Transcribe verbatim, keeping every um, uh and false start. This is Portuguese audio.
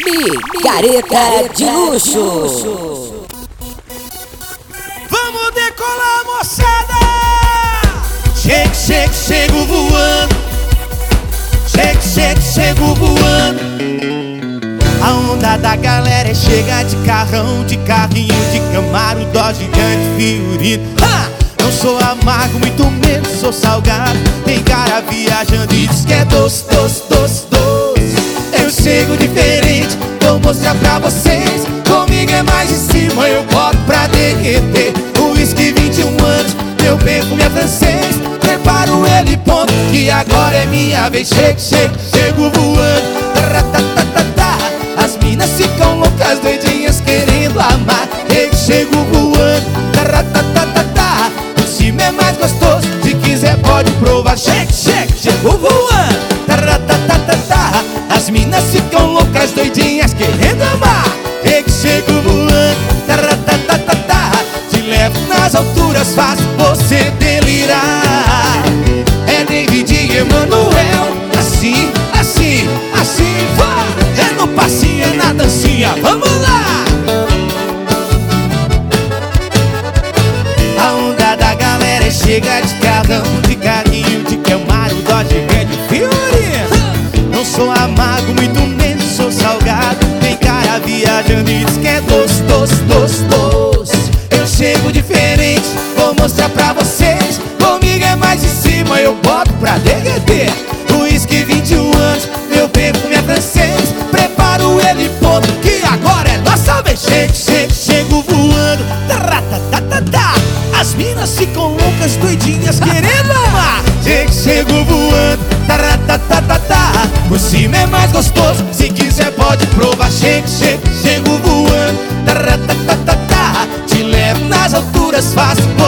Micareta de luxo. Vamos decolar, moçada! Chego, chego, chego voando. Chego, chego, chego voando. A onda da galera é chega de carrão, de carrinho, de Camaro, Dodge, Gigante, Fiorino. Ha! Não sou amargo, muito menos sou salgado. Tem cara viajando e diz que é doce, doce, doce, doce. Eu chego diferente, vou mostrar pra vocês. Comigo é mais de cima, eu boto pra derreter. O whisky vinte e um anos, meu perfume é francês. Preparo ele, ponto, que agora é minha vez. Chego, chego, chego voando. Ratatatatá. As minas ficam loucas, doidinhas, querendo amar. Eu chego voando. Ratatatatá. Por cima é mais gostoso, se quiser pode provar. Chego, chego, chego voando. Ratatatatá. As minas ficam loucas, doidinhas, querendo amar. Eu chego voando. Ratatatatá. Te levo nas alturas, faço você delirar. É David e Emanuel. Assim, assim, assim, vai. É no passinho, é na dancinha, vamos lá! A onda da galera é chega de carrão, de carrinho, de Camaro, Dodge, Gigante, Fiorino. Não sou amargo, muito menos sou salgado. Tem cara viajando e diz que é doce, doce, doce, doce. Eu chego diferente, vou mostrar pra vocês. Comigo é mais de cima, eu boto pra derreter. O whisky vinte e um anos, meu perfume é francês. Preparo ele, ponto, que agora é nossa vez. Chego, chego, chego voando. Ratatatatá. As minas ficam loucas, doidinhas, querendo amar. Chego, chego voando. Ratatatatá. Por cima é mais gostoso, se quiser pode provar. Chego, chego, chego voando. Ratatatatá. Te levo nas alturas, faço